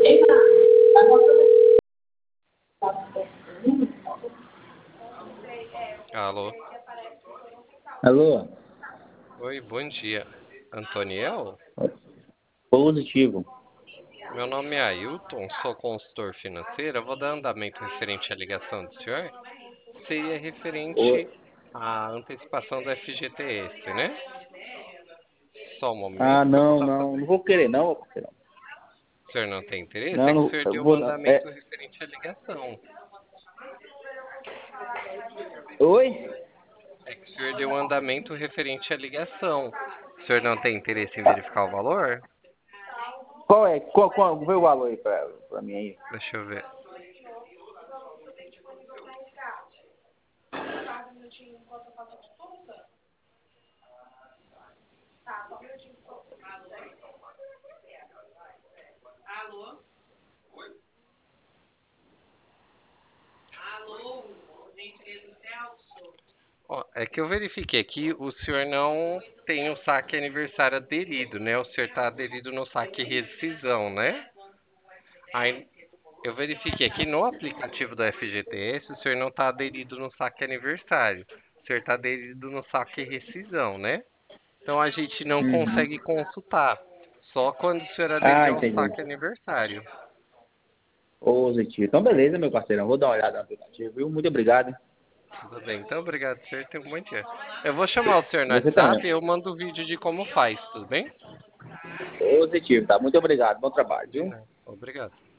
Alô? Alô? Oi, bom dia. Antoniel? Positivo. Meu nome é Ailton, sou consultor financeiro. Eu vou dar andamento referente à ligação do senhor. Seria referente Ô- à antecipação do FGTS, né? Só um Ah, momento que eu vou não, estar não. Não fazendo. vou querer, não, parceirão. O senhor não tem interesse? Não, É que o não, senhor eu deu um vou não. andamento referente à ligação. Oi? É que o senhor deu um andamento referente à ligação. O senhor não tem interesse em verificar o valor? Qual é? Qual, vê o valor aí pra mim aí. Deixa eu ver. Ó, é que eu verifiquei aqui, o senhor não tem o saque aniversário aderido, né? O senhor está aderido no saque rescisão, né? Aí eu verifiquei aqui no aplicativo do FGTS, o senhor não está aderido no saque aniversário. O senhor está aderido no saque rescisão, né? Então a gente não Uhum. consegue consultar. Só quando o senhor Ah, aderir ao entendi. saque aniversário. Positivo. Então, beleza, meu parceirão. Vou dar uma olhada no aplicativo, viu? Muito obrigado, hein? Tudo bem, então obrigado, senhor. Tenha um bom dia. Eu vou chamar o senhor no Você também. WhatsApp e eu mando o vídeo de como faz, tudo bem? Positivo, tá? Muito obrigado. Bom trabalho, De viu? nada. Obrigado.